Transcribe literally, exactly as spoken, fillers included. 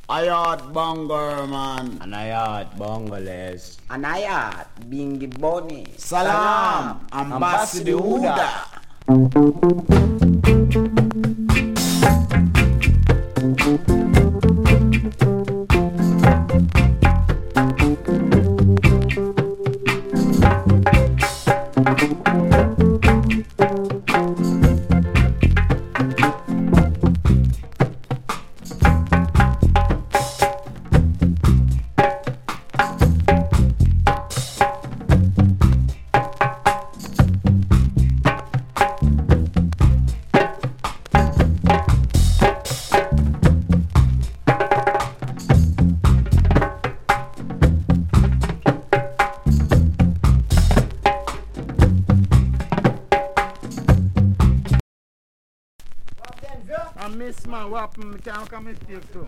Ayat Banger man. Anayat Bongolese. Anayat Bingi Boni. Salam, Ambassador Huda. I miss man, what happened? I can't come mistake too.